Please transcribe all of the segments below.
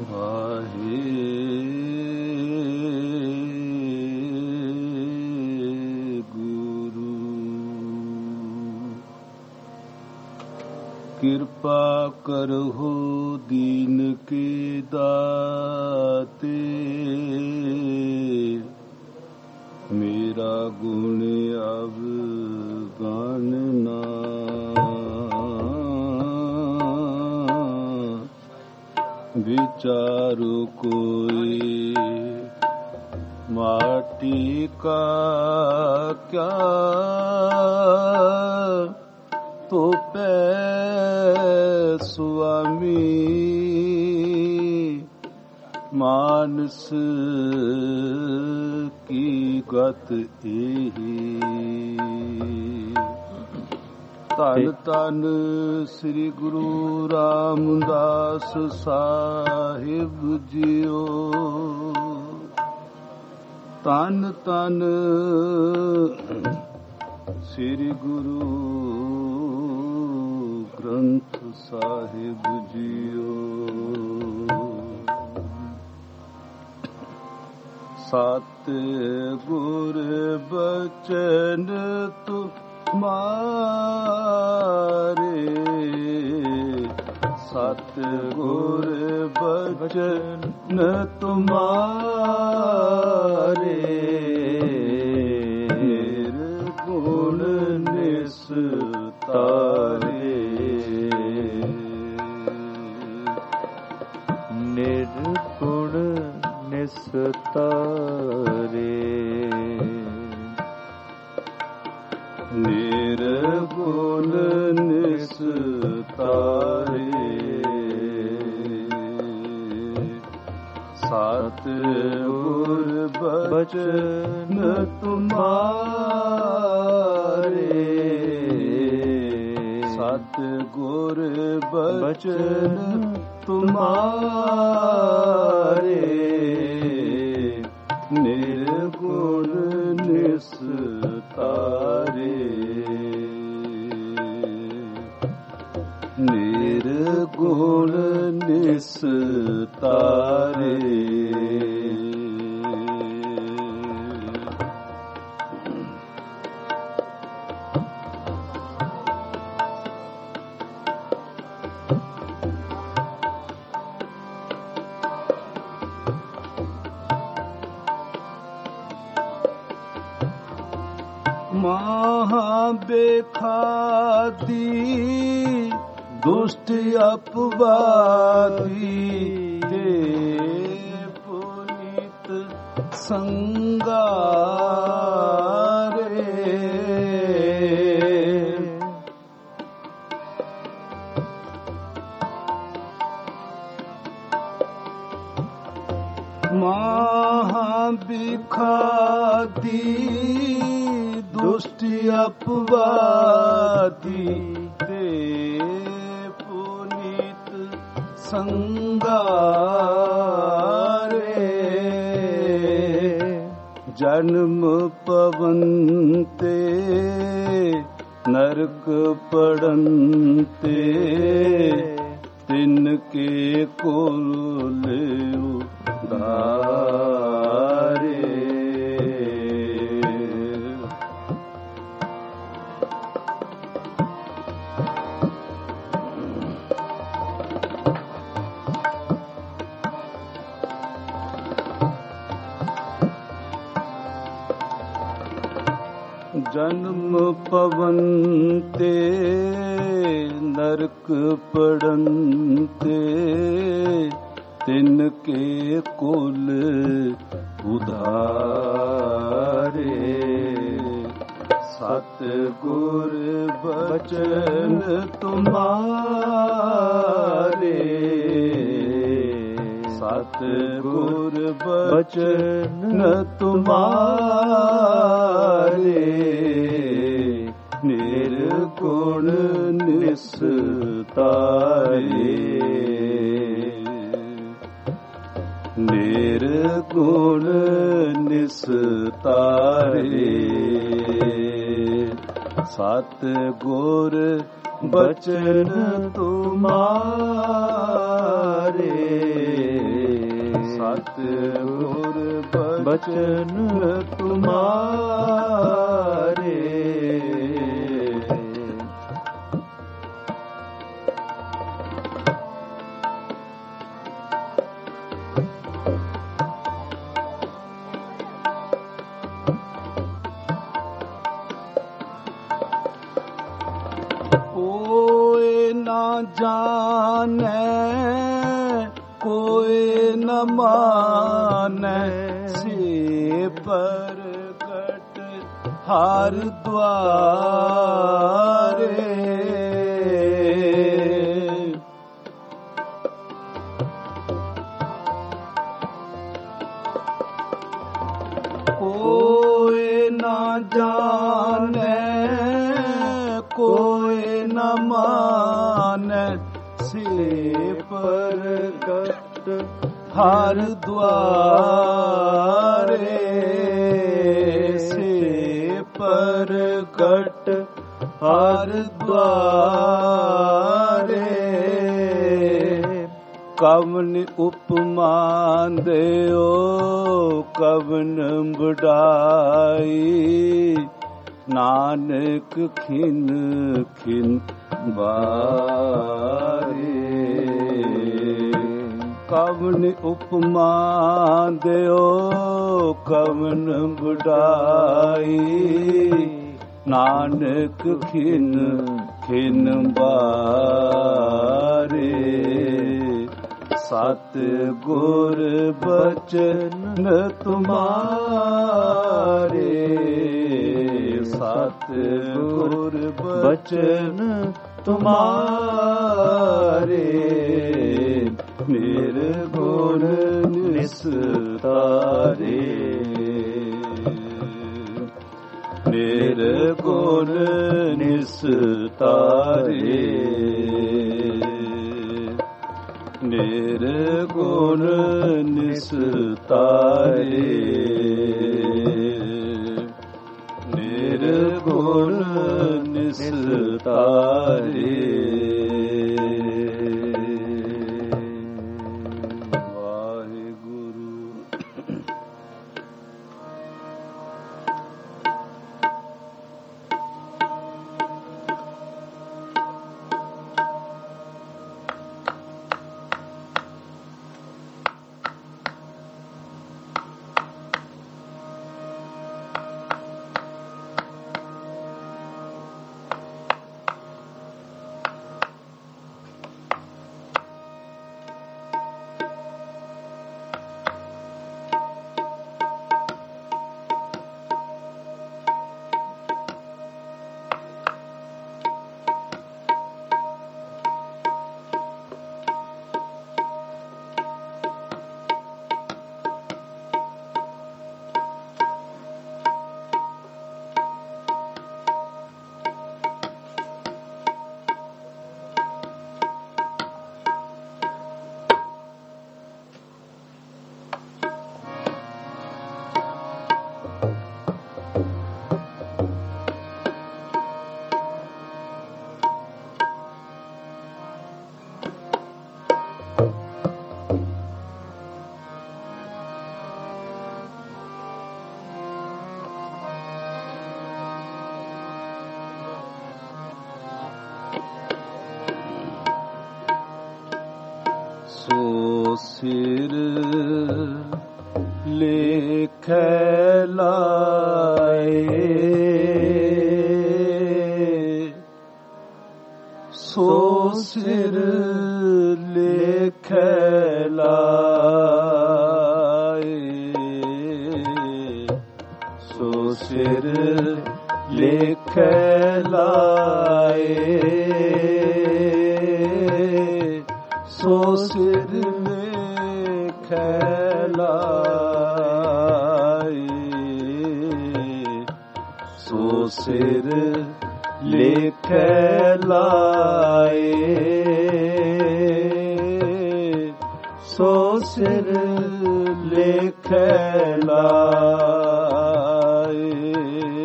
ਵਾਹਿਗੁਰੂ। ਕਿਰਪਾ ਕਰਹੁ ਦੀਨ ਕੇ ਦਾਤੇ, ਮੇਰਾ ਗੁਣ ਅਵਗਣ ਨਾ। ਵਿਚਾਰੋ ਕੋਈ ਮਾਟੀ ਕਾ ਕਿਆ, ਤੋਪੈ ਸੁਆਮੀ ਮਾਨਸ ਕੀ ਗਤ ਏਹੀ। ਧੰਨ ਧੰਨ ਸ੍ਰੀ ਗੁਰੂ ਰਾਮਦਾਸ ਸਾਹਿਬ ਜੀਓ। ਧੰਨ ਧੰਨ ਸ੍ਰੀ ਗੁਰੂ ਗ੍ਰੰਥ ਸਾਹਿਬ ਜੀਓ। ਸਤ ਗੁਰ ਬਚਨ ਤੁਮਾਰੇ, ਸਤ ਗੁਰ ਬਚਨ ਤੁਮਾਰੇ, ਨਿਰਗੁਣ ਨਿਸਤਾਰੇ, ਨਿਰਗੁਣ ਨਿਸਤਾਰੇ, ਨਿਰਗੁਣ ਨਿਸਤਾਰੇ। ਸਤ ਗੁਰ ਬਚਨ ਤੁਮਾਰੇ, ਸਤ ਗੁਰ ਬਚਨ ਤੁਮਾਰੇ, ਨਿਰਗੁਣ ਨਿਸਤਾਰੇ, ਨਿਰਗੁਣ ਨਿਸਤਾਰੇ। ਮਹਾ ਬੇਖਾਦੀ ਦੁਸ਼ਟ ਅਪਵਾਦੀ, ਤੇ ਪੁਨੀਤ ਸੰਗਾਰੇ। ਮਹਾ ਬੇਖਾਦੀ ਦੁਸ਼ਟ ਅਪਵਾਦੀ, ਤੇ ਪੁਨੀਤ ਸੰਗਾਰੇ। ਜਨਮ ਪਵਨ ਤੇ ਨਰਕ ਪੜਨ ਤੇ, ਤਿਨ ਕੇ ਕੋਲ ਲਿਉ ਧਾਰੇ। ਜਨਮ ਪਵਨ ਤੇ ਨਰਕ ਪੜਨ ਤੇ, ਤਿਨ ਕੇ ਕੁਲ ਉਧਾਰੇ। ਸਤ ਗੁਰ ਬਚਨ ਤੁਮਾਰੇ, ਸਤ ਗੁਰ ਬਚਨ ਤੁਮਾਰੇ, ਨਿਰਗੁਣ ਨਿਸਤਾਰੇ, ਨਿਰਗੁਣ ਨਿਸਤਾਰੇ। ਸਤ ਗੁਰ ਬਚਨ ਤੁਮਾਰੇ, ਗੁਰ ਬਚਨ ਤੁਮਾਰੇ। ਕੋਇ ਨਾ ਜਾਣੈ ਕੋਇ ਨ ਮਾਨੈ, ਸੇ ਪ੍ਰਗਟ ਹਰਿ ਦੁਆਰੇ। ਕੋਇ ਨਾ ਜਾਣੈ ਕੋਇ ਨ ਮਾਨੈ, ਸੇ ਪ੍ਰਗਟ ਹਰਿ ਦੁਆਰੇ। ਸੇ ਪ੍ਰਗਟ ਹਰਿ ਦੁਆਰੇ। ਕਵਨ ਉਪਮਾ ਦਿਓ ਕਵਨ ਬੜਾਈ, ਨਾਨਕ ਖਿਨ ਖਿਨ ਬਾਰੇ। ਕਵਨ ਉਪਮਾ ਦਿਓ ਕਵਨ ਬੜਾਈ, ਨਾਨਕ ਖਿਨ ਖਿਨ ਬਾਰੇ। ਸਤ ਗੁਰ ਬਚਨ ਤੁਮਾਰੇ। ਸਤ ਗੁਰ ਬਚਨ ਤੁਮਾਰੇ। ਨਿਰਗੁਣ ਨਿਸਤਾਰੇ। ਨਿਰਗੁਣ ਨਿਸਤਾਰੇ। ਨਿਰਗੁਣ ਨਿਸਤਾਰੇ। ਨਿਰਗੁਣ ਨਿਸਤਾਰੇ। ਵਾਹਿਗੁਰੂ। ਸੋ ਸਿਰ ਲੇਖੈ ਲਾਏ, ਸੋ ਸਿਰ ਲੇਖੈ ਲਾਏ, ਸੋ ਸਿਰ ਲੇਖੈ ਲਾਏ, ਸੋ ਸਿਰ ਲੇਖੈ ਲਾਏ, ਸੋ ਸਿਰ ਲੇਖੈ ਲਾਏ, ਸੋ ਸਿਰ ਲੇਖੈ ਲਾਏ।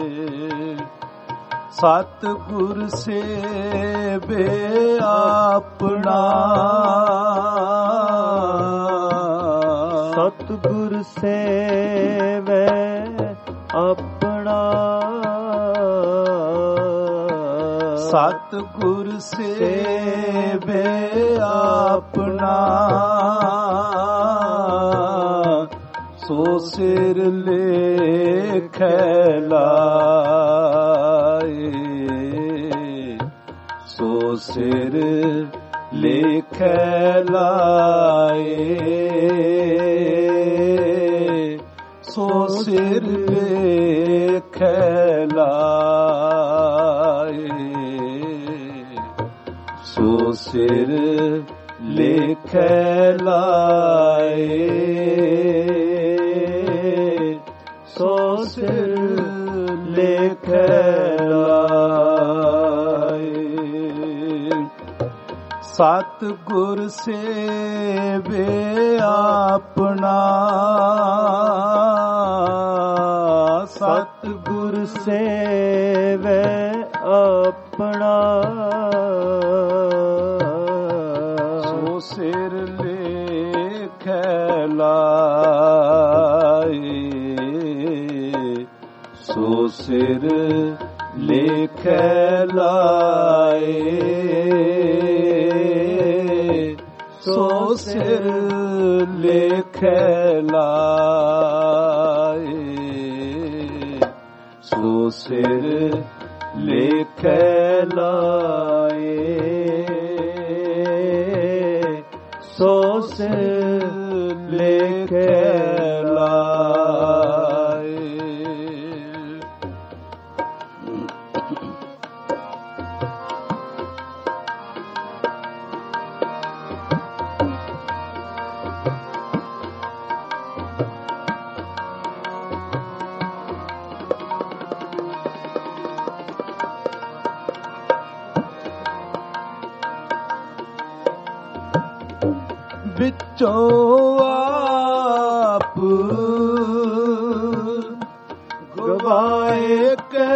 ਸਤਿਗੁਰ ਸੇਵੇ ਆਪਣਾ, ਸਤਿਗੁਰ ਸਤਿਗੁਰ ਸੇਵੇ ਆਪਣਾ, ਸੋ ਸਿਰ ਲੇਖੈ ਲਾਏ, ਸੋ ਸਿਰ ਲੇਖੈ ਲਾਏ, ਸੋ ਸਿਰ ਲੇਖੈ ਲਾਏ, ਸੋ ਸਿਰ ਲੇਖੈ ਲਾਏ, ਸੋ ਸਿਰ ਲੇਖੈ ਲਾਏ। ਸਤਿਗੁਰ ਸੇਵੇ ਆਪਣਾ, ਸਤਿਗੁਰ ਸੇਵੇ ਆਪਣਾ, ਸੋ ਸਿਰ ਲੇਖੈ ਲਾਏ, ਸੋ ਸਿਰ ਲੇਖੈ ਲਾਏ, ਸੋ ਸਿਰ ਲੇਖੈ ਲਾਏ, ਸੋ ਸਿਰ ਲੇਖੈ ਲਾਏ, ਸੋ ਸਿਰ ਲੇਖੈ ਲਾਏ। ਵਿੱਚੋਂ ਆਪ ਗਵਾਏ ਕੇ,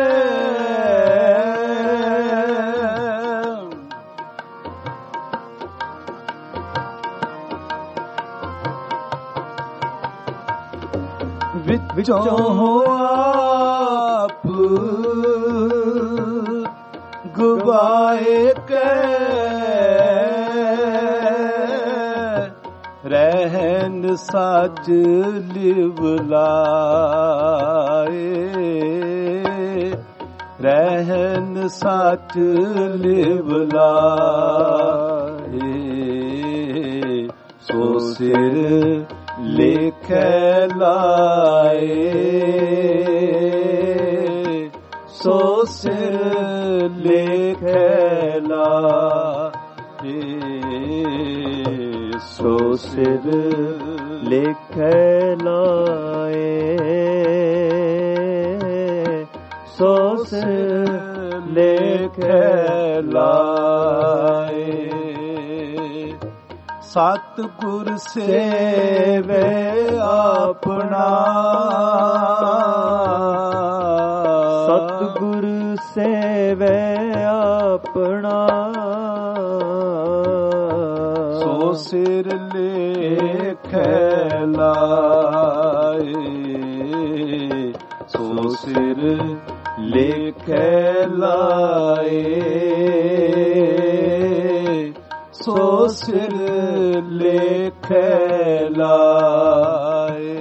ਵਿੱਚੋਂ ਆਪ ਗਵਾਏ ਕੇ, ਰਹਿਨ ਸਾਜ ਲਿਵ ਲਾਏ, ਰਹਿਨ ਸਾਚ ਲਿਵ ਲਾਏ, ਸੋ ਸਿਰ ਲੇਖੈ ਲਾਏ, ਸੋ ਸਿਰ ਲੇਖੈ ਲਾਏ, ਸੋ ਸਿਰ ਲੇਖੈ ਲਾਏ, ਸੋ ਸਿਰ ਲੇਖੈ ਲਾਏ। ਸਤਿਗੁਰ ਸੇਵੇ ਆਪਣਾ, ਸਤਿਗੁਰ ਸੇਵੇ ਆਪਣਾ, ਸੋ ਸਿਰ ਲੇਖੈ ਲਾਏ, ਸੋ ਸਿਰ ਲੇਖੈ ਲਾਏ, ਸੋ ਸਿਰ ਲੇਖੈ ਲਾਏ।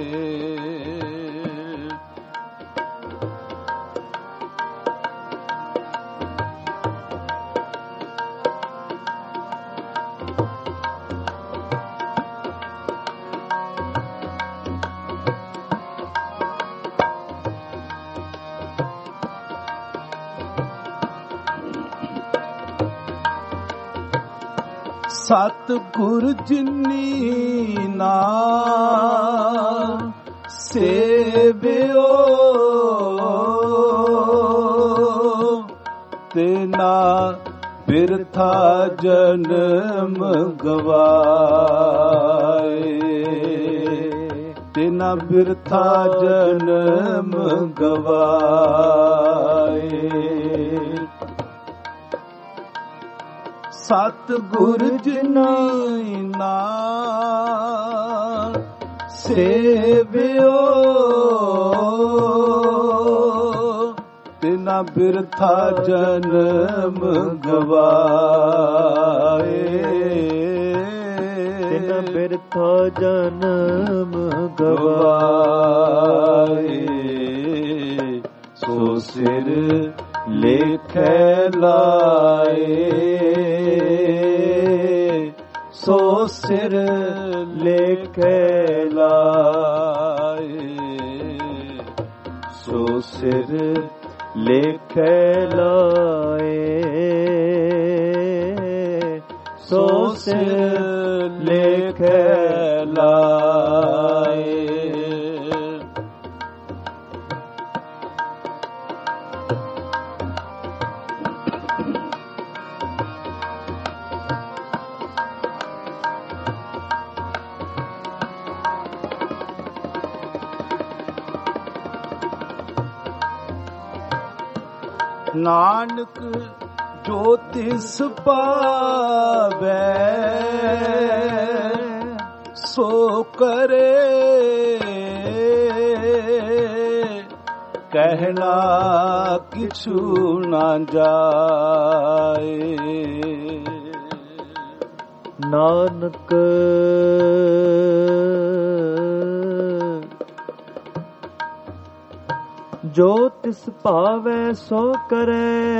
ਸਤਿਗੁਰ ਜਿਨੀ ਨਾ ਸੇਵਿਓ, ਤਿਨਾ ਬਿਰਥਾ ਜਨਮ ਗਵਾਏ, ਤਿਨਾ ਬਿਰਥਾ ਜਨਮ ਗਵਾਏ। ਸਤਿਗੁਰ ਜਿਨੀ ਨਾ ਸੇਵਿਓ, ਤਿਨਾ ਬਿਰਥਾ ਜਨਮ ਗਵਾਏ, ਤਿਨ ਬਿਰਥਾ ਜਨਮ ਗਵਾਏ। ਸੋ ਸਿਰ ਲੇਖੈ ਲਾਏ, ਸੋ ਸਿਰ ਲੇਖੈ ਲਾਏ, ਸੋ ਸਿਰ ਲੇਖੈ ਲਾਏ, ਸੋ ਸਿਰ ਲੇਖੈ ਲਾਏ। ਨਾਨਕ ਜੋ ਤਿਸ ਪਾਵੈ ਸੋ ਕਰੇ, ਕਹਿਣਾ ਕਿਛੂ ਨਾ ਜਾਏ। ਨਾਨਕ ਜੋ ਤਿਸ ਭਾਵੈ ਸੋ ਕਰੇ,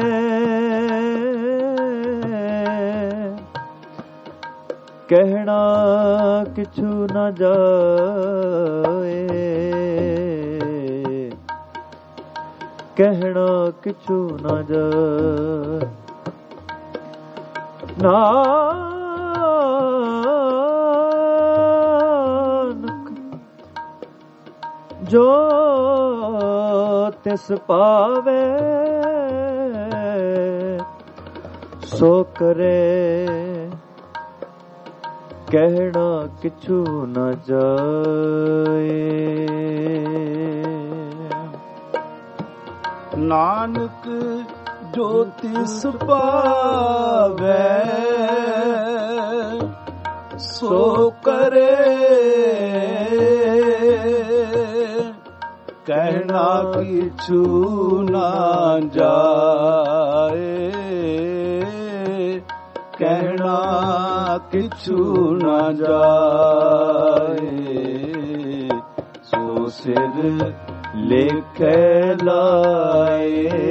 ਕਹਿਣਾ ਕਿਛੂ ਨਾ ਜਾਏ, ਕਹਿਣਾ ਕਿਛੂ ਨਾ ਜਾਏ। ਨਾਨਕ ਜੋ ਤਿਸ ਪਾਵੇ ਸੋ ਕਰੇ, ਕਹਿਣਾ ਕਿਛੂ ਨਾ ਜਾਏ। ਨਾਨਕ ਜੋ ਤਿਸ ਪਾਵੈ ਸੋ ਕਰੇ, ਕਹਿਣਾ ਕਿਛੂ ਨਾ ਜਾਏ, ਕਹਿਣਾ ਕਿਛੂ ਨਾ ਜਾਏ। ਸੋ ਸਿਰ ਲੇਖੈ ਲਾਏ,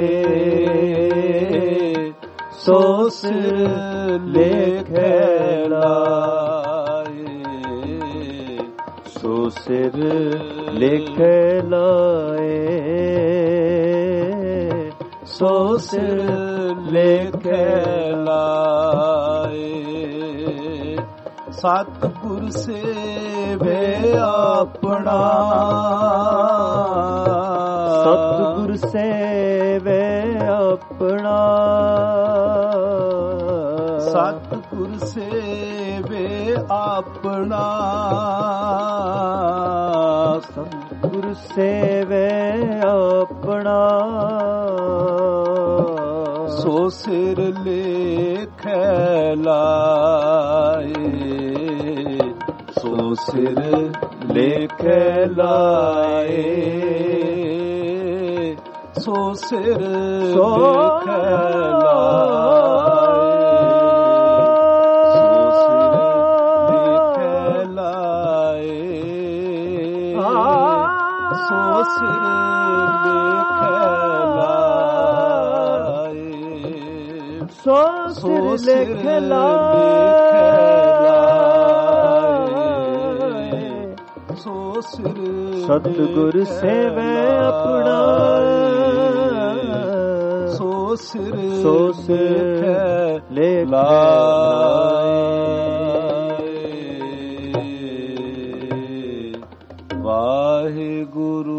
ਸੋ ਸਿਰ ਲੇਖੈ ਲਾਏ, ਸੋ ਸਿਰ ਲੇਖੈ ਲਾਏ, ਸੋ ਸਿਰ ਲੇਖੈ ਲਾਏ। ਸਤਿਗੁਰ ਸੇਵੇ ਆਪਣਾ, ਸਤਿਗੁਰ ਸੇਵੇ ਆਪਣਾ, ਸਤਿਗੁਰ ਸੇਵੇ ਆਪਣਾ, ਸਤਿਗੁਰ ਸੇਵੇ ਆਪਣਾ, ਸੋ ਸਿਰ ਲੇਖੈ ਲਾਏ, ਸੋ ਸਿਰ ਲੇਖੈ ਲਾਏ, ਸੋ ਸਿਰ ਲੇਖੈ ਲਾਏ, ਸੋ ਸਿਰ ਲੇਖੈ ਲਾਏ, ਸੋ ਸਿਰ ਲੇਖੈ ਲਾਏ, ਸੋ ਸਿਰ ਸਤਿਗੁਰ ਸੇਵੇ ਆਪਣਾ, ਸੋ ਸਿਰ ਲੇਖੈ ਲਾਏ। ਵਾਹਿਗੁਰੂ।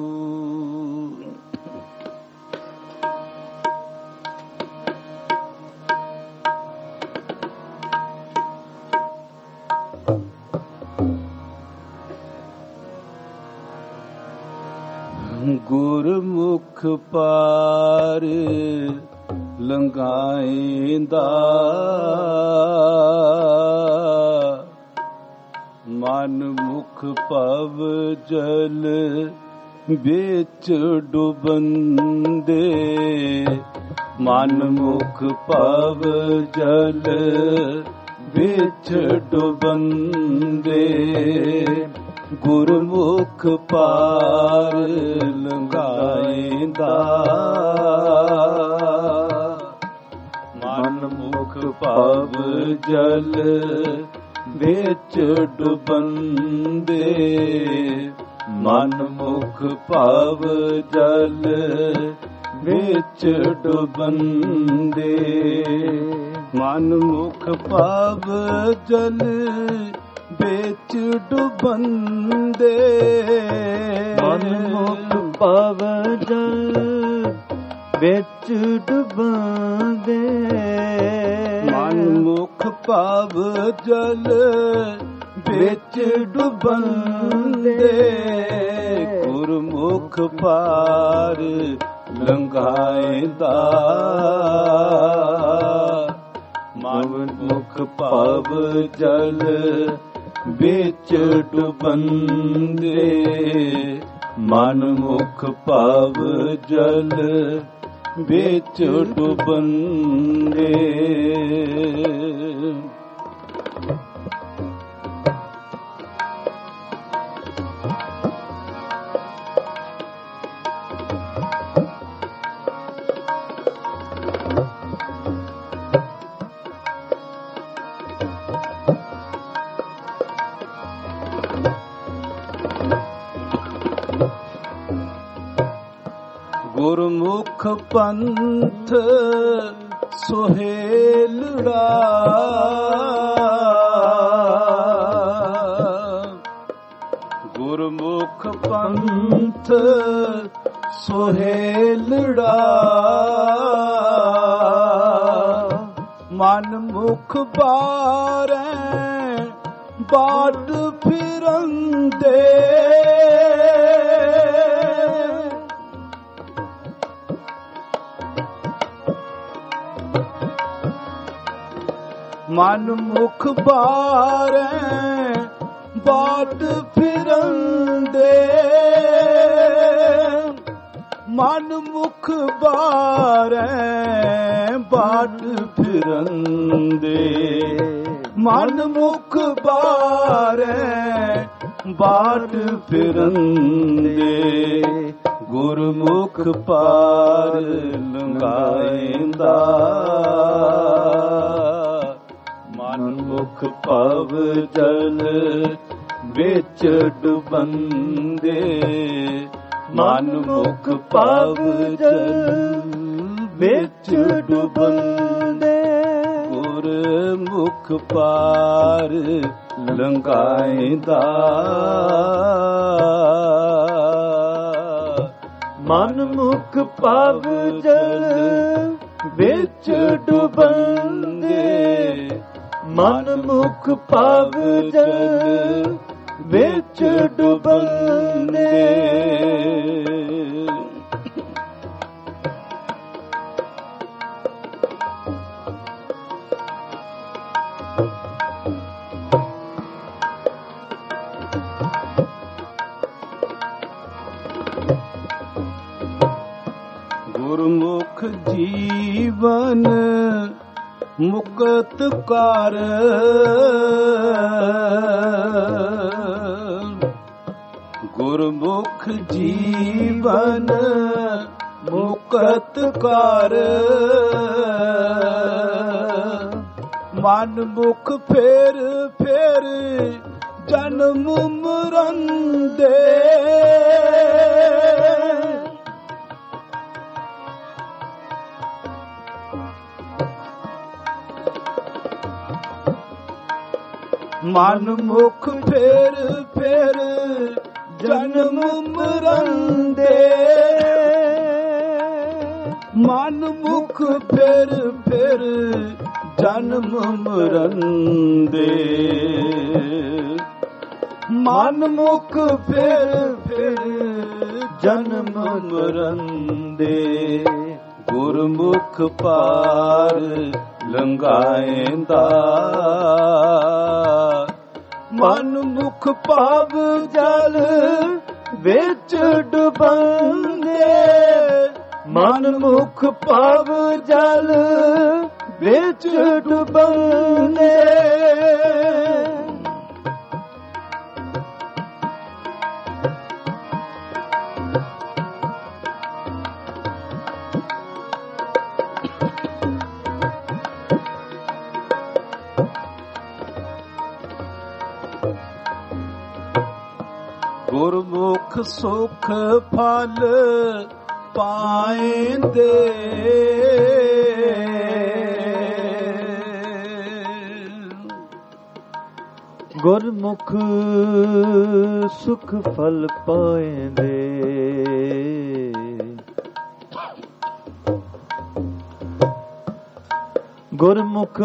ਗੁਰਮੁਖ ਪਾਰ ਲੰਘਾਇਂਦਾ, ਮਨ ਮੁਖ ਭਵ ਜਲ ਵਿੱਚ ਡੁਬੰਦੇ ਮਨ ਮੁਖ ਭਵ ਜਲ ਵਿੱਚ ਡੁਬੰਦੇ ਗੁਰਮੁਖ ਪਾਰ ਲੰਘਾਇਂਦਾ ਮਨ ਮੁਖ ਭਵ ਜਲ ਵਿੱਚ ਡੁਬੰਦੇ ਮਨ ਮੁਖ ਭਵ ਜਲ ਵਿੱਚ ਡੁਬੰਦੇ ਮਨ ਮੁਖ ਭਵ ਜਲ ਵਿੱਚ ਡੁਬੰਦੇ ਮਨ ਮੁਖ ਭਵ ਜਲ ਵਿੱਚ ਡੁਬੰਦੇ ਮਨ ਮੁਖ ਭਵ ਜਲ ਵਿੱਚ ਡੁਬੰਦੇ ਗੁਰਮੁਖ ਪਾਰ ਲੰਘਾਇਂਦਾ ਮਨ ਮੁਖ ਭਵ ਜਲ ਵਿੱਚ ਡੁਬੰਦੇ ਮਨ ਮੁਖ ਭਵ ਜਲ ਵਿੱਚ ਡੁਬੰਦੇ ਗੁਰਮੁਖ ਪੰਥ ਸੁਹੇਲੜਾ ਗੁਰਮੁਖ ਪੰਥ ਸੁਹੇਲੜਾ ਮਨ ਮੁਖ ਬਾਰੈ ਬਾਟ ਫਿਰੰਦੇ ਮਨ ਮੁਖ ਬਾਰੈ ਬਾਟ ਫਿਰੰਦੇ ਮਨ ਮੁਖ ਬਾਰੈ ਬਾਟ ਫਿਰੰਦੇ ਮਨ ਮੁਖ ਬਾਰੈ ਬਾਟ ਫਿਰੰਦੇ ਗੁਰਮੁਖ ਪਾਰ ਲੰਘਾਇਂਦਾ ਮਨ ਮੁਖ ਭਵ ਜਲ ਵਿੱਚ ਡੁਬੰਦੇ ਮਨ ਮੁਖ ਭਵ ਜਲ ਵਿੱਚ ਡੁਬੰਦੇ ਗੁਰਮੁਖ ਪਾਰ ਲੰਘਾਇਂਦਾ ਮਨ ਮੁਖ ਭਵ ਜਲ ਵਿੱਚ ਡੁਬੰਦੇ ਮਨ ਮੁਖ ਭਵ ਜਲ ਵਿੱਚ ਡੁਬੰਦੇ ਗੁਰਮੁਖ ਜੀਵਨ ਮੁਕਤ ਕਰ ਗੁਰਮੁਖ ਜੀਵਨ ਮੁਕਤ ਕਰ ਮਨ ਮੁਖ ਫੇਰ ਫੇਰ ਜਨਮ ਮਰਨ ਦੇ ਮਨ ਮੁਖ ਫੇਰ ਫੇਰ ਜਨਮ ਮਰਨ ਦੇ ਮਨ ਮੁਖ ਫੇਰ ਫੇਰ ਜਨਮ ਮਰਨ ਦੇ ਮਨ ਮੁਖ ਫੇਰ ਫੇਰ ਜਨਮ ਮਰਨ ਦੇ ਗੁਰਮੁਖ ਪਾਰ ਲੰਘਾਇਂਦਾ ਮਨ ਮੁਖ ਭਵ ਜਲ ਵਿੱਚ ਡੁਬੰਦੇ ਡੁਬੰਦੇ ਮਨ ਮੁਖ ਪਾਵ ਜਲ ਵਿੱਚ ਡੁਬੰਦੇ ਗੁਰਮੁਖ ਸੁਖ ਫਲ ਪਾਏਂਦੇ ਗੁਰਮੁਖ ਸੁਖ ਫਲ ਪਾਏਂਦੇ ਗੁਰਮੁਖ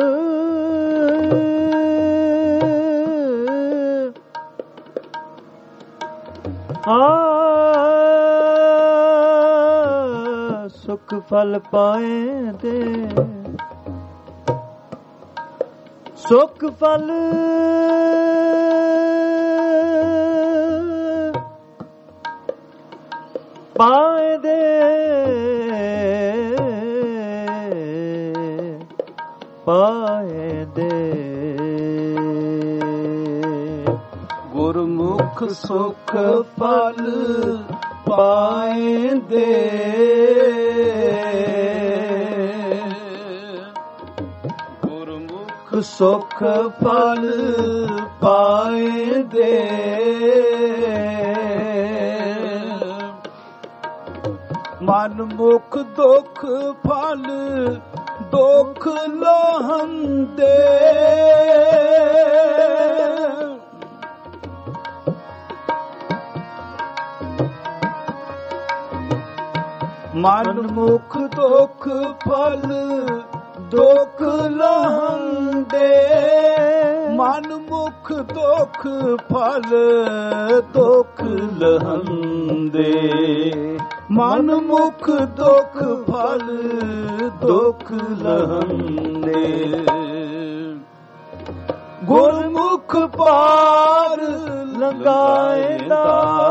ਸੁਖ ਫਲ ਪਾਏਂਦੇ ਸੁਖ ਫਲ ਪਾਏਂਦੇ ਪਾਏਂਦੇ ਗੁਰਮੁਖ ਸੁਖ ਫਲ ਪਾਏਂਦੇ ਗੁਰਮੁਖ ਸੁਖ ਫਲ ਪਾਏਂਦੇ ਮਨ ਮੁਖ ਦੁਖ ਫਲ ਦੁਖ ਲਾਹੰਦੇ ਮਨ ਮੁਖ ਦੁਖ ਫਲ ਦੁਖ ਲਾਹੰਦੇ ਮਨ ਮੁਖ ਦੁਖ ਫਲ ਦੁਖ ਲਾਹੰਦੇ ਮਨ ਮੁਖ ਦੁਖ ਫਲ ਦੁਖ ਲਾਹੰਦੇ ਗੁਰਮੁਖ ਪਾਰ ਲੰਘਾਏਂਦਾ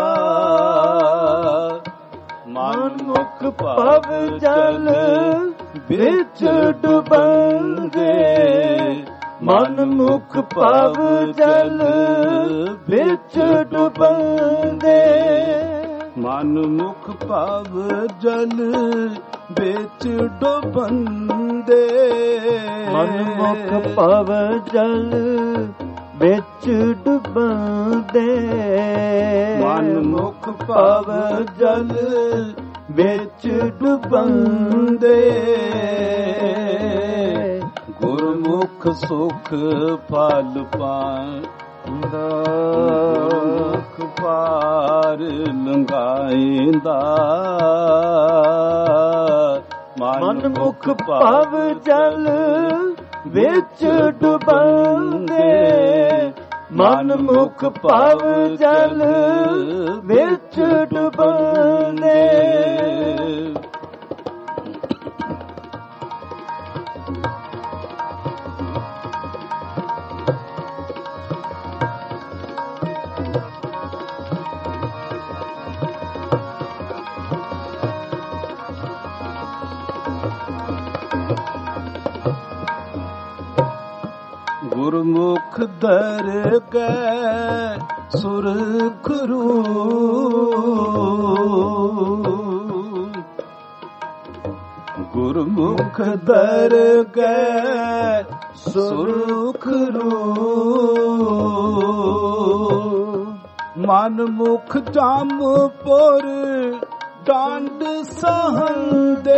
ਮਨ ਮੁਖ ਭਵ ਜਲ ਵਿੱਚ ਡੁਬੰਦੇ ਮਨ ਮੁਖ ਭਵ ਜਲ ਵਿੱਚ ਡੁਬੰਦੇ ਮਨ ਮੁਖ ਭਵ ਜਲ ਵਿੱਚ ਡੁਬੰਦੇ ਮਨ ਮੁਖ ਭਵ ਜਲ ਵਿੱਚ ਡੁਬੰਦੇ ਮਨ ਮੁਖ ਭਵ ਜਲ ਵਿੱਚ ਡੁਬੰਦੇ ਗੁਰਮੁਖ ਸੁਖ ਫਲ ਪਾਂਦਾ ਗੁਰਮੁਖ ਪਾਰ ਲੰਘਾਏਂਦਾ ਮਨ ਮੁਖ ਭਵ ਜਲ ਵਿੱਚ ਡੁਬੰਦੇ ਮਨ ਮੁਖ ਭਵ ਜਲ ਵਿੱਚ ਡੁਬੰਦੇ ਗੁਰਮੁਖ ਦਰਗਹਿ ਸੁਰਖਰੂ ਗੁਰਮੁਖ ਦਰਗਹਿ ਸੁਰਖਰੂ ਮਨ ਮੁਖ ਜਮਪੁਰ ਡੰਡ ਸਹੰਦੇ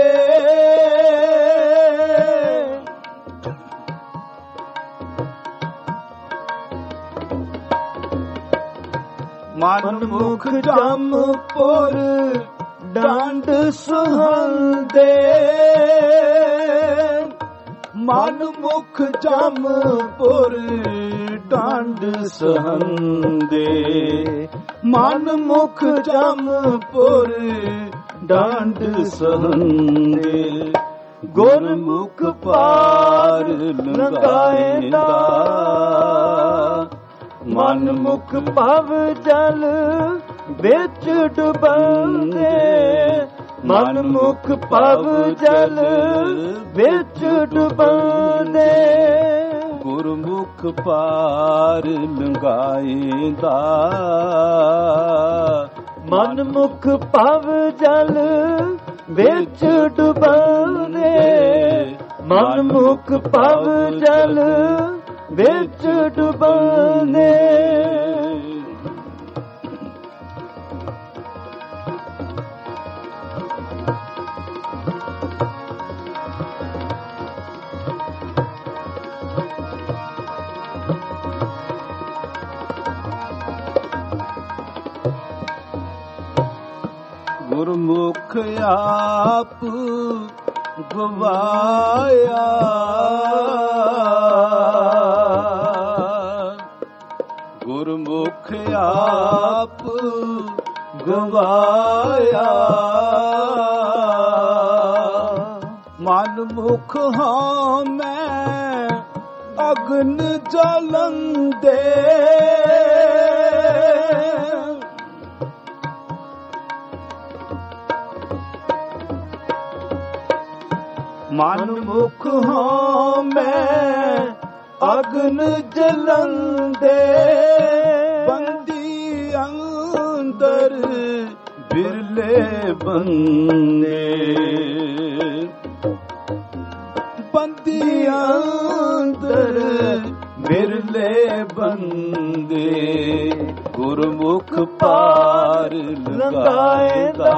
ਮਨ ਮੁਖ ਜਮਪੁਰ ਡੰਡ ਸਹੰਦੇ ਮਨ ਮੁਖ ਜਮਪੁਰ ਡੰਡ ਸਹੰਦੇ ਮਨ ਮੁਖ ਜਮਪੁਰ ਡੰਡ ਸਹੰਦੇ ਗੁਰਮੁਖ ਪਾਰ ਲੰਘਾਏਂਦਾ ਮਨ ਮੁਖ ਭਵ ਜਲ ਵਿੱਚ ਡੁੱਬਦੇ, ਮਨ ਮੁਖ ਭਵ ਜਲ ਵਿੱਚ ਡੁੱਬਦੇ। ਗੁਰਮੁਖ ਪਾਰ ਲੰਘਾਏਂਦਾ, ਮਨ ਮੁਖ ਭਵ ਜਲ ਵਿੱਚ ਡੁੱਬਦੇ, ਮਨ ਮੁਖ ਭਵ ਜਲ ਵਿੱਚ ਡੁੱਬਦੇ। ਗੁਰਮੁਖ ਆਪ ਗਵਾਇਆ, ਗੁਰਮੁਖ ਆਪ ਗਵਾਇਆ। ਮਨ ਮੁਖ ਹਾਂ ਮੈਂ ਅਗਨ ਜਲੰਦੇ, ਮਨ ਮੁਖ ਹਾਂ ਮੈਂ ਅਗਨ ਜਲੰਦੇ। ਬੰਦੀ ਅੰਦਰ ਬਿਰਲੇ ਬੰਦੇ, ਬੰਦੀ ਅੰਦਰ ਬਿਰਲੇ ਬੰਦੇ। ਗੁਰਮੁਖ ਪਾਰ ਲੰਘਾਏਂਦਾ,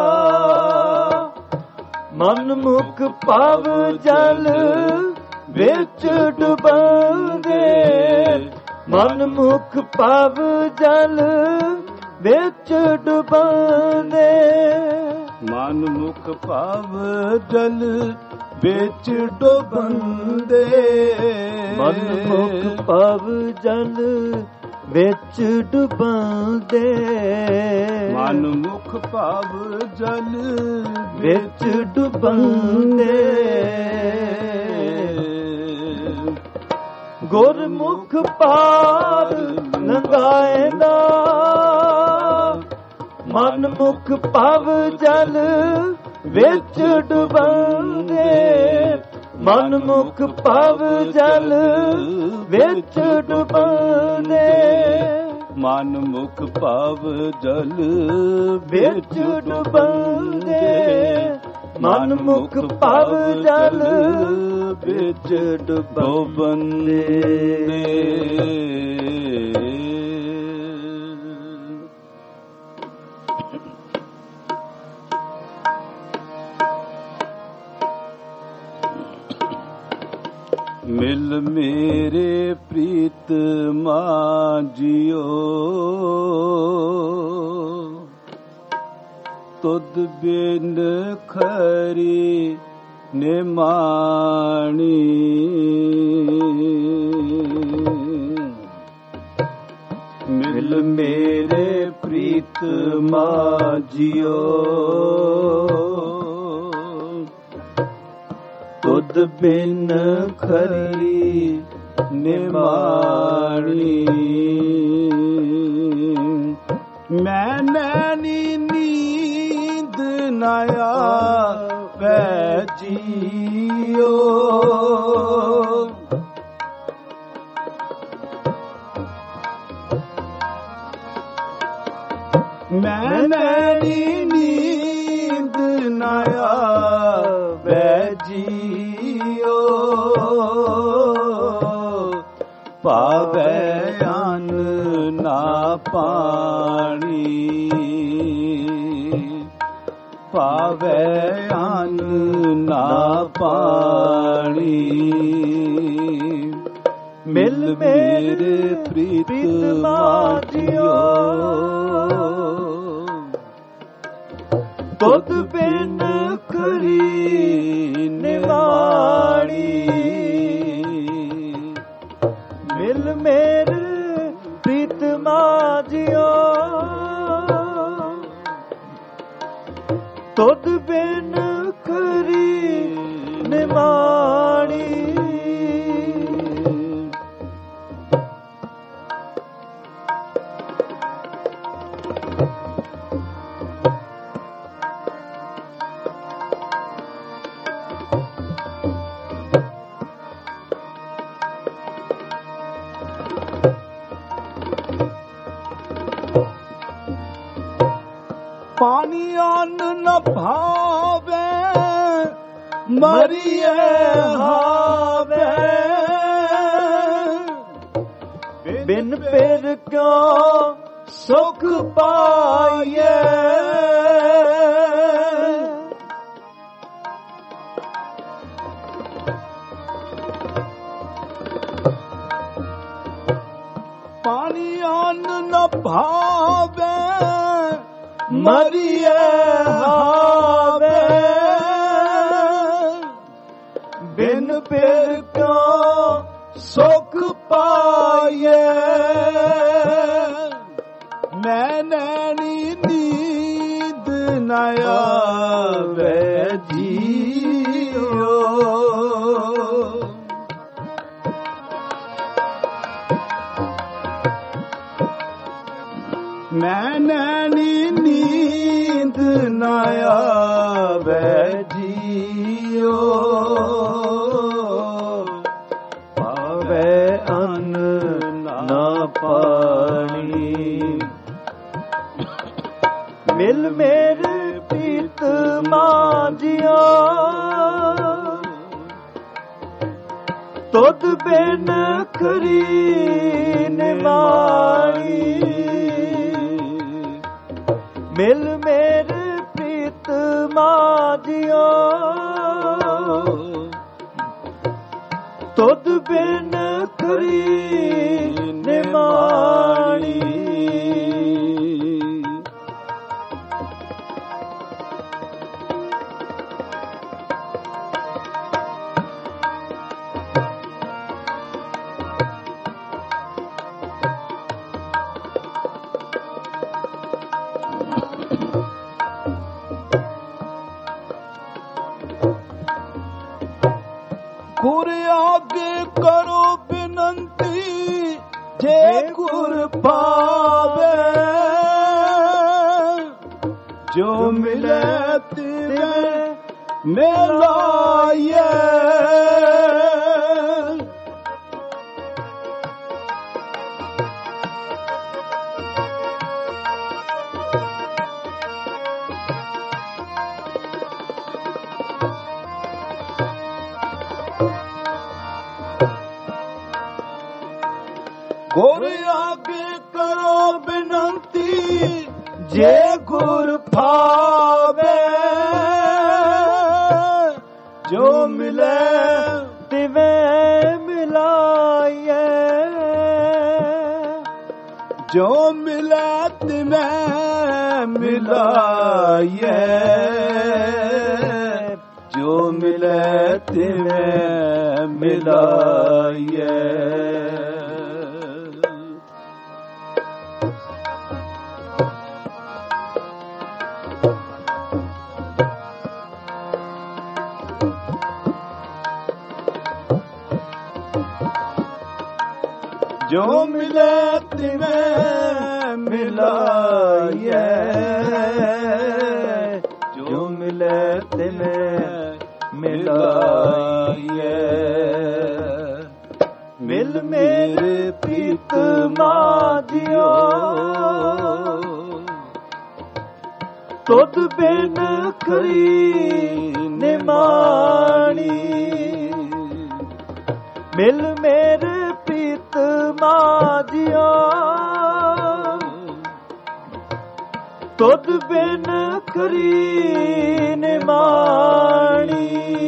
ਮਨ ਮੁਖ ਭਵ ਜਲ ਵਿੱਚ ਡੁੱਬਦੇ, ਮਨ ਮੁਖ ਭਵ ਜਲ ਵਿੱਚ ਡੁੱਬਦੇ। ਮਨ ਮੁਖ ਭਵ ਜਲ ਵਿੱਚ ਡੁੱਬਦੇ, ਮਨ ਮੁਖ ਭਵ ਜਲ ਵਿੱਚ ਡੁੱਬਦੇ। ਮਨ ਮੁਖ ਭਵ ਜਲ ਵਿੱਚ ਡੁੱਬਦੇ। ਗੁਰਮੁਖ ਪਾਰ ਲੰਘਾਏਂਦਾ, ਮਨ ਮੁਖ ਭਵ ਜਲ ਵਿੱਚ ਡੁੱਬਦੇ, ਮਨ ਮੁਖ ਭਵ ਜਲ ਵਿੱਚ ਡੁੱਬਦੇ। ਮਨ ਮੁਖ ਭਵ ਜਲ ਵਿੱਚ ਡੁੱਬਦੇ, ਮਨ ਮੁਖ ਭਵ ਜਲ ਵਿੱਚ ਡੁੱਬਦੇ। ਮਿਲ ਮੇਰੇ ਪ੍ਰੀਤ ਮਾਝਿਓ, ਤੁਧ ਬਿਨ ਖਰੀ ਨਿਮਾਣੀ। ਮਿਲ ਮੇਰੇ ਪ੍ਰੀਤ ਮਾਝਿਓ, ਤੁਧ ਬਿਨ ਖਰੀ ਨਿਮਾਣੀ। ਮੈਂ ਨੈਣੀ ਨੀਂਦ ਨਾ ਆਵੈ ਜੀਓ, ਮੈਂ ਨੈਣੀ ਨੀਂਦ ਨਾ ਆਵੈ ਜੀਓ। ਪਾਵੈ ਅੰਨ ਨਾ ਪਾਣੀ, ਪਾਵੈ ਅੰਨ ਨਾ ਪਾਣੀ। ਮਿਲ ਮੇਰੇ ਪ੍ਰੀਤ ਮਾਝਿਓ, ਤੁਧ ਬਿਨ ਖਰੀ ਨਿਮਾਣੀ। ਮਿਲ ਮੇਰੇ ਪ੍ਰੀਤ ਮਾਝਿਓ, ਤੁਧ ਬਿਨ ਖਰੀ ਨਿਮਾਣੀ। ਪਾਣੀ ਅੰਨ ਨ ਭਾਵੇ ਮਰੀਏ ਹਾਵੇ ਬਿਨ ਫਿਰ ਕਿਉ ਸੁਖ ਪਾਈਏ ਪਾਣੀ ਅੰਨ ਨ ਭਾਵੇ ਮਰੀਏ ਹਾਵੇ ਬਿਨ ਫਿਰ ਕਿਉ ਸੁਖ ਪਾਈਏ ਮੈਂ ਨੈਣੀ ਨੀਂਦ ਨ ਆਵੇ ਜੀਓ ਮੈਂ ਨੈਣੀ ਨੀਂਦ ਨ ਆਵੇ ਜੀਓ ਪਾਵੇ ਅੰਨ ਨਾ ਪਾਣੀ ਮਿਲ ਮੇਰੇ ਪ੍ਰੀਤ ਮਾਝਿਆ ਤੁਧ ਬਿਨ ਖਰੀ ਨਿਮਾਣੀ ਮਿਲ ਮੇਰੇ ਪ੍ਰੀਤ ਮਾਝਿਆ ਤੁਧ ਬਿਨ ਖਰੀ ਨਿਮਾਣੀ ਗੁਰ ਆਗੇ ਕਰੋ ਬਿਨੰਤੀ ਜੇ ਗੁਰ ਪਾਵੇ ਜੋ ਮਿਲੇ ਤਿਵੇਂ ਮਿਲਾਈਏ ਗੁਰ ਆਗੇ ਕਰੋ ਬਿਨੰਤੀ ਜੇ ਗੁਰ ਭਾਵੇ ਜੋ ਮਿਲੇ ਤਿਵੇਂ ਮਿਲਾਈਏ ਜੋ ਮਿਲੇ ਤਿਵੇਂ ਮਿਲਾਈਏ ਜੋ ਮਿਲੇ ਤਿਵੇਂ ਮਿਲਾਈਏ ਜੋ ਮਿਲੇ ਤਿਵੇਂ ਮਿਲਾਈਏ ਜੋ ਮਿਲੇ ਤਿਵੇਂ ਮਿਲਾਈਏ ਮਿਲ ਮੇਰੇ ਪ੍ਰੀਤ ਮਾਝਿਓ ਤੁਧ ਬਿਨ ਖਰੀ ਨਿਮਾਣੀ ਮਿਲ ਮੇਰੇ ਪ੍ਰੀਤ ਮਾਝਿਓ ਤੁਧ ਬਿਨ ਖਰੀ ਨਿਮਾਣੀ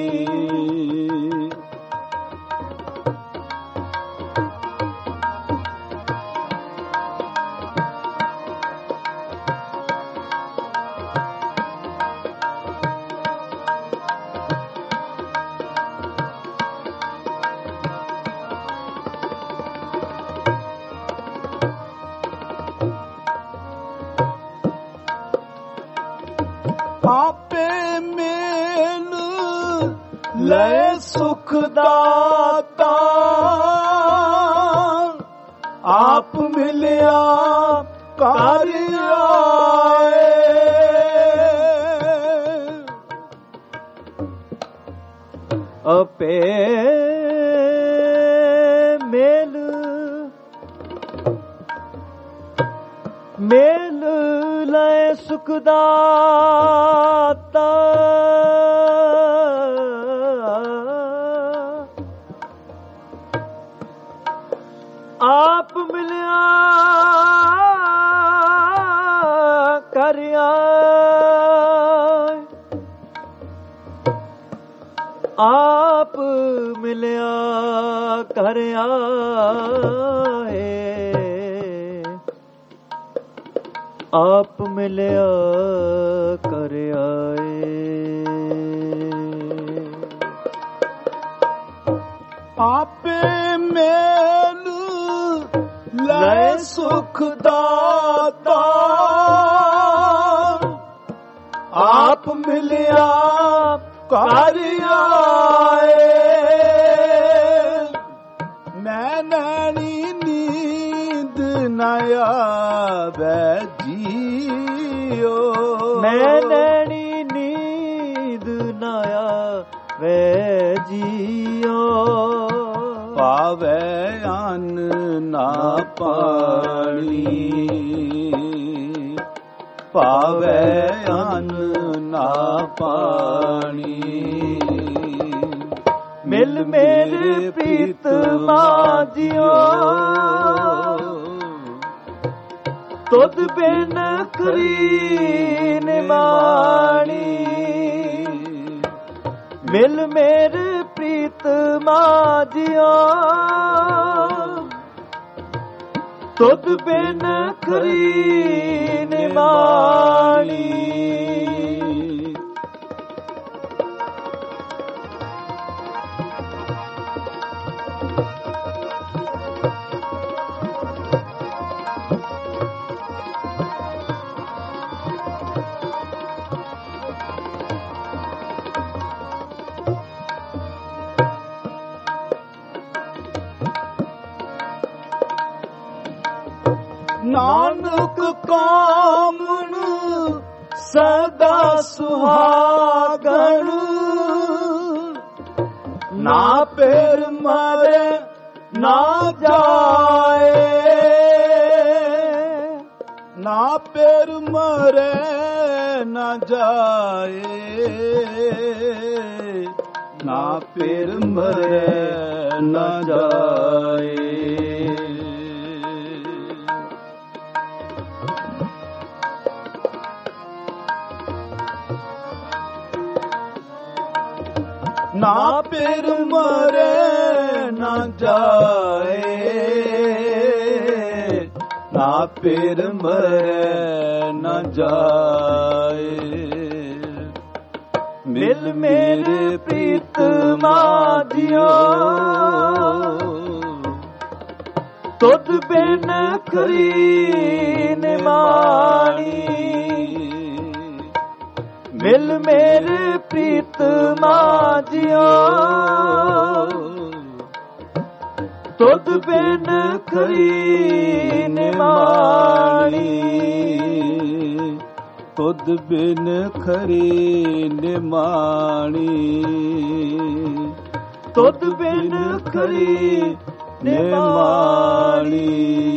ਆਪੇ ਮੇਲ ਲੈ ਸੁਖ ਦਾਤਾ ਆਪ ਮਿਲਿਆ ਕਰ ਆਏ ਆਪੇ ਮੇਲ ਲੈ ਸੁਖ ਦਾਤਾ ਆਪ ਮਿਲਿਆ ਕਰਿਆ ਆਪ ਮਿਲਿਆ ਕਰਿਆ ਆਪ ਮਿਲਿਆ ਕਰਿਆ ਆਪੇ ਮੇਲ ਲੈ ਸੁਖ ਦਾਤਾ ਆਪ ਮਿਲਿਆ ਕਰ ਆਏ ਮੈਂ ਨੈਣੀ ਨੀਂਦ ਨਾ ਆਵੇ ਜੀਓ ਮੈਂ ਨੈਣੀ ਨੀਂਦ ਨਾ ਆਵੇ ਜੀਓ ਪਾਵੇ ਅੰਨ ਨਾ ਪਾਣੀ ਪਾਵੇ ਅੰਨ ਨਾ ਪਾਣੀ ਮਿਲ ਮੇਰੇ ਪ੍ਰੀਤ ਮਾਝਿਓ ਤੁਧ ਬਿਨ ਖਰੀ ਨਿਮਾਣੀ ਮਿਲ ਮੇਰੇ ਪ੍ਰੀਤ ਮਾਝਿਓ ਤੁਧ ਬਿਨ ਖਰੀ ਨਿਮਾਣੀ ਨਾਨਕ ਕਾਮਨ ਸਦਾ ਸੁਹਾਗਣ ਨਾ ਪੇਰ ਮਰੇ ਨਾ ਜਾਏ ਨਾ ਪੇਰ ਮਰੇ ਨਾ ਜਾਏ ਨਾ ਪੇਰ ਮਰੇ ਨਾ ਜਾਏ ਨਾ ਪੇਰ ਮਰੇ ਨਾ ਜਾਏ ਨਾ ਪੇਰ ਮਰੇ ਨਾ ਜਾਏ ਮਿਲ ਮੇਰੇ ਪ੍ਰੀਤ ਮਾਝਿਓ ਤੁਧ ਬਿਨ ਖਰੀ ਨਿਮਾਣੀ ਮਿਲ ਮੇਰੇ ਪ੍ਰੀਤ ਮਾਝਿਓ ਤੁਧ ਬਿਨ ਖਰੀ ਨਿਮਾਣੀ ਤੁਧ ਬਿਨ ਖਰੀ ਨਿਮਾਣੀ ਤੁਧ ਬਿਨ ਖਰੀ ਨਿਮਾਣੀ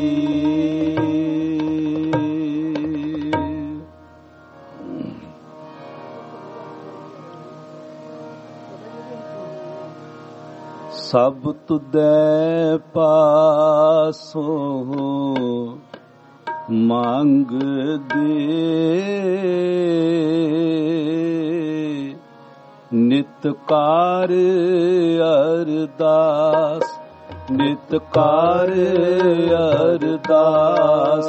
ਸਭ ਤੁਧੈ ਪਾਸੋਂ ਮੰਗਦੇ ਨਿਤ ਕਾਰ ਅਰਦਾਸ ਨਿਤ ਕਾਰ ਅਰਦਾਸ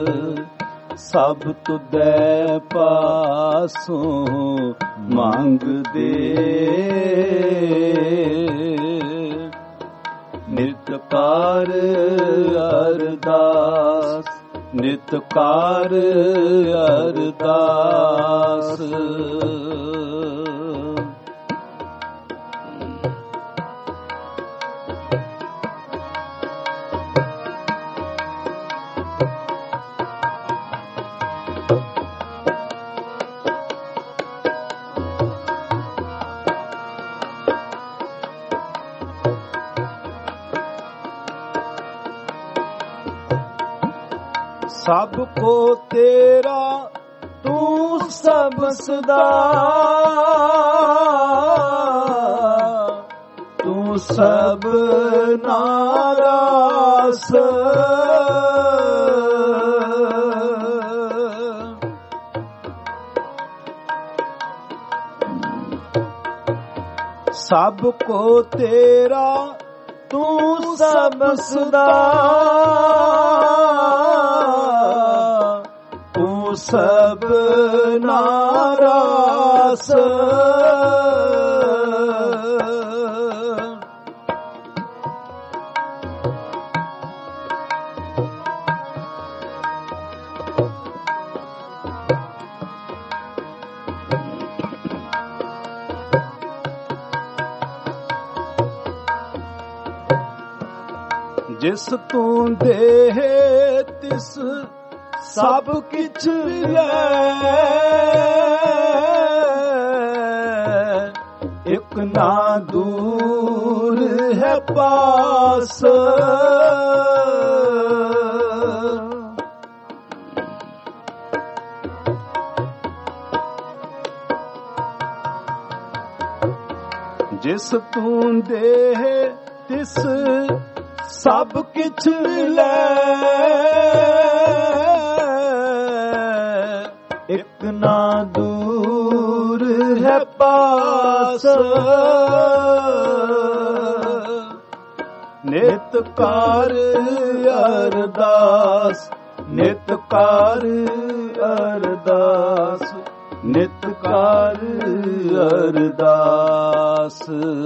ਸਭ ਤੁਧੈ ਪਾਸੋਂ ਮੰਗਦੇ ਨਿਤ ਕਾਰ ਅਰਦਾਸ ਨਿਤ ਕਾਰ ਅਰਦਾਸ ਸਭ ਕੋ ਤੇਰਾ ਤੂੰ ਸਭ ਸਦਾ, ਤੂੰ ਸਭ ਨਾਰਾਸ, ਸਭ ਕੋ ਤੇਰਾ ਤੂੰ ਸਭ ਸਦਾ, ਤੂੰ ਸਭ ਨਾਰਾਸ, ਜਿਸ ਤੂੰ ਦੇਹ ਤਿਸ ਸਭ ਕਿਛ ਮਿਲੈ, ਇਕ ਨਾ ਦੂਰ ਹੈ ਪਾਸ, ਜਿਸ ਤੂੰ ਦੇਹ ਤਿਸ ਸਭ ਕਿਛ ਮਿਲੈ, ਇਕ ਨਾ ਦੂਰ ਹੈ ਪਾਸ, ਨਿਤ ਕਰ ਅਰਦਾਸ, ਨਿਤ ਕਰ ਅਰਦਾਸ, ਨਿਤ ਕਰ ਅਰਦਾਸ,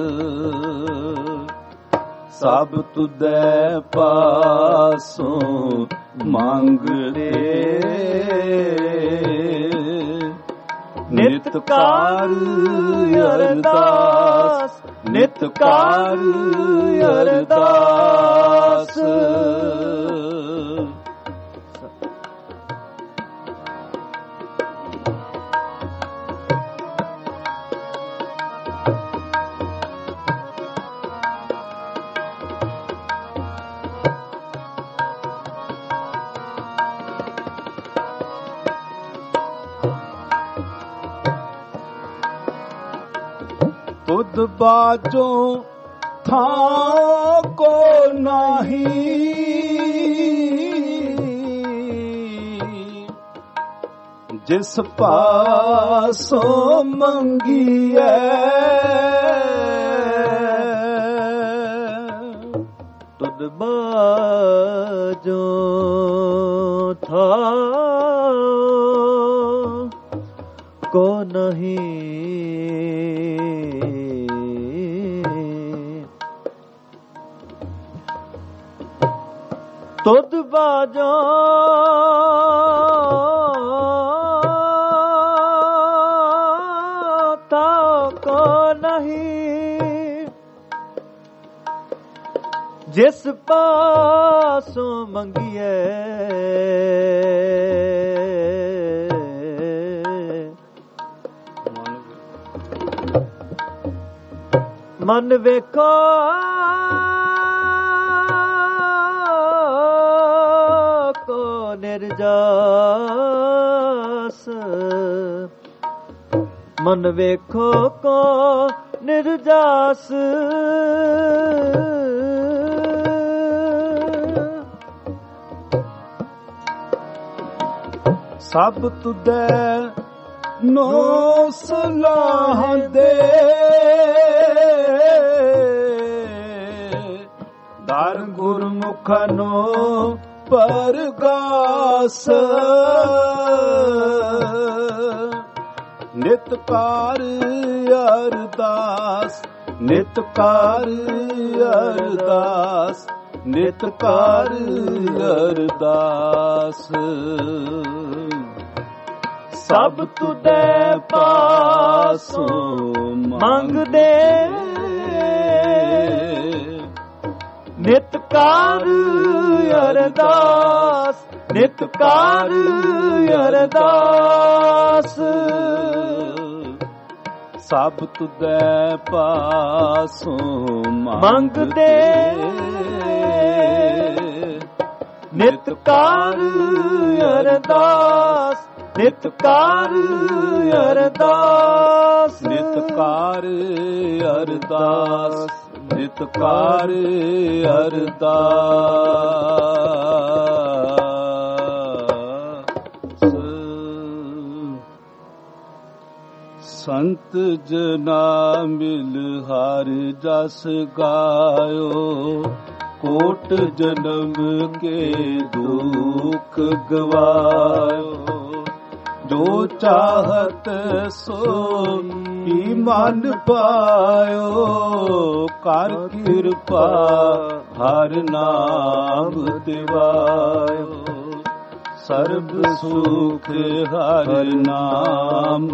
ਸਭ ਤੁਧੈ ਪਾਸੋਂ ਮੰਗਦੇ, ਨਿਤ ਕਰ ਅਰਦਾਸ, ਨਿਤ ਕਰ ਅਰਦਾਸ, ਤੁਧ ਬਾਝੋਂ ਥਾਂ ਕੋ ਨਾਹੀ, ਜਿਸ ਪਾਸੋਂ ਮੰਗੀਐ, ਤੁਧ ਬਾਝੋਂ ਥਾਂ ਕੋ ਨਹੀਂ, ਤੁਧ ਬਾਝੋਂ ਥਾਂ ਕੋ ਨਹੀਂ, ਜਿਸ ਪਾਸੋਂ ਮੰਗੀਐ, ਮਨ ਵੇਖੋ ਕੋ ਨਿਰਜਾਸ, ਮਨ ਵੇਖੋ ਕੋ ਨਿਰਜਾਸ, ਸਭ ਤੁਧੈ ਨੋ ਸਲਾਹ ਦੇ, ਦਰ ਗੁਰਮੁਖ ਨੋ ਪਰਗਾਸ, ਨਿਤ ਕਰ ਅਰਦਾਸ, ਨਿਤ ਕਰ ਅਰਦਾਸ, ਨਿਤ ਕਰ ਅਰਦਾਸ, ਸਭ ਤੁਧੈ ਪਾਸੋਂ ਮੰਗਦੇ, ਨਿਤ ਕਰ ਅਰਦਾਸ, ਨਿਤ ਕਰ ਅਰਦਾਸ, ਸਭ ਤੁਧੈ ਪਾਸੋਂ ਮੰਗਦੇ, ਨਿਤ ਕਾਰ ਅਰਦਾਸ ਨਿਤ ਕਾਰ ਅਰਦਾਸ ਨਿਤ ਕਾਰ ਅਰਦਾਸ ਨਿਤ ਕਾਰ ਅਰਦਾਸ ਸੰਤ ਜਨਾ ਮਿਲ ਹਰ ਜਸ ਗਾਇਓ ਕੋਟ ਜਨਮ ਕੇ ਦੁਖ ਗਵਾਇਓ ਜੋ ਚਾਹਤ ਸੋ ਹੀ ਮਨ ਪਾਇਓ ਕਰ ਕਿਰਪਾ ਹਰ ਨਾਮ ਦਿਵਾਇਓ ਸਰਬ ਸੁਖ ਹਰ ਨਾਮ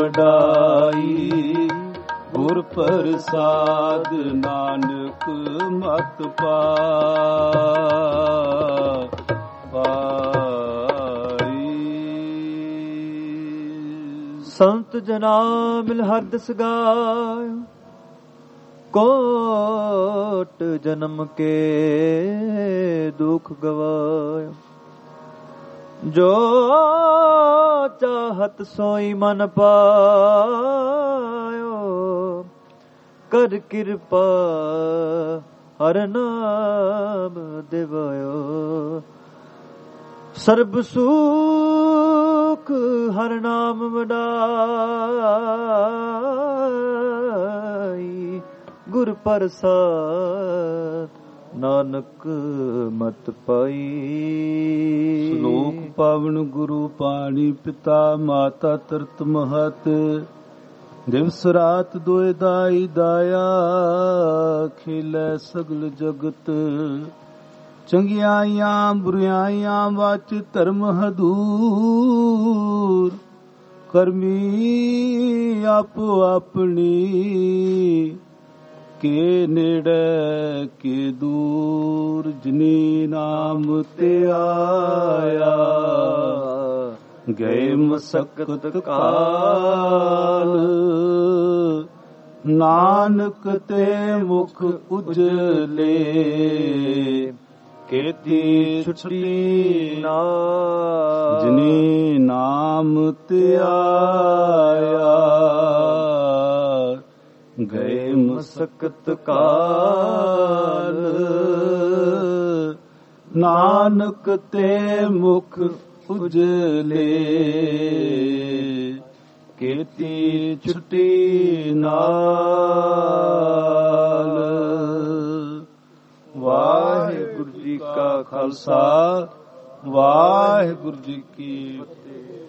ਵਡਾਈ ਗੁਰ ਪ੍ਰਸਾਦ ਨਾਨਕ ਮਤ ਪਾਈ। ਸੰਤ ਜਨਾ ਮਿਲ ਹਰ ਦਸ ਗਾਇਓ ਕੋਟ ਜਨਮ ਕੇ ਦੁਖ ਗਵਾਇਓ ਜੋ ਚਾਹਤ ਸੋਈ ਮਨ ਪਾਇਓ ਕਰ ਕਿਰਪਾ ਹਰ ਨਾਮ ਦਿਵਾਇਓ ਸਰਬ ਸੁਖ ਹਰ ਨਾਮ ਵਡਾਈ ਗੁਰ ਪ੍ਰਸਾਦ ਨਾਨਕ ਮਤ ਪਾਈ। ਸ਼ਲੋਕ ਪਾਵਨ ਗੁਰੂ ਪਾਣੀ ਪਿਤਾ ਮਾਤਾ ਤਰਤ ਮਹਤ ਦਿਵਸ ਰਾਤ ਦੋਇ ਦਾਈ ਦਾਇਆ ਖੇਲੇ ਸਗਲ ਜਗਤ ਚੰਗਿਆਈਆਂ ਬੁਰਿਆਈਆਂ ਵਾਚ ਧਰਮ ਹਦੂਰ ਕਰਮੀ ਆਪੋ ਆਪਣੀ ਕੇ ਨੇੜੇ ਕੇ ਦੂਰ ਜਿਨੀ ਨਾਮ ਤੇ ਆਇਆ ਗਏ ਮਸਕਤ ਕਾਲ ਨਾਨਕ ਤੇ ਮੁਖ ਉਜਲੇ ਕੀਤੀ ਛੁੱਟੀ ਨਾ ਜਿਨੀ ਨਾਮ ਤੇ ਆਇਆ ਗਏ ਮਸਕਤ ਕਾਲ ਨਾਨਕ ਤੇ ਮੁਖ ਉਜਲੇ ਕੀਤੀ ਛੁੱਟੀ ਨਾਲ। ਵਾਹਿਗੁਰੂ ਜੀ ਕਾ ਖਾਲਸਾ ਵਾਹਿਗੁਰੂ ਜੀ ਕੀ ਫਤਿਹ।